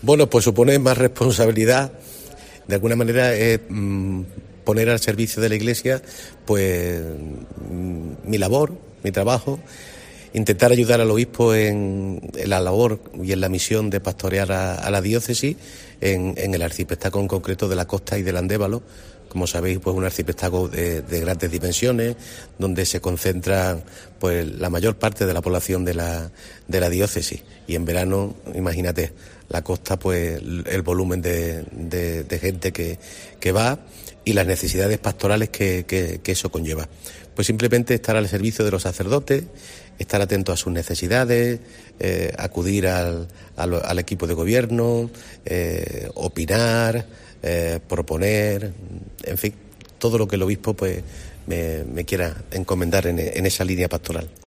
Bueno, pues supone más responsabilidad. De alguna manera es poner al servicio de la Iglesia pues mi labor, mi trabajo, intentar ayudar al obispo en la labor y en la misión de pastorear a la diócesis en el arciprestazgo en concreto de la Costa y del Andévalo. Como sabéis, pues un arciprestazgo de grandes dimensiones, donde se concentra pues la mayor parte de la población de la diócesis. Y en verano, imagínate, la costa, pues el volumen de gente que va y las necesidades pastorales que eso conlleva. Pues simplemente estar al servicio de los sacerdotes, estar atento a sus necesidades, acudir al equipo de gobierno, opinar, proponer, en fin, todo lo que el obispo pues me quiera encomendar en esa línea pastoral.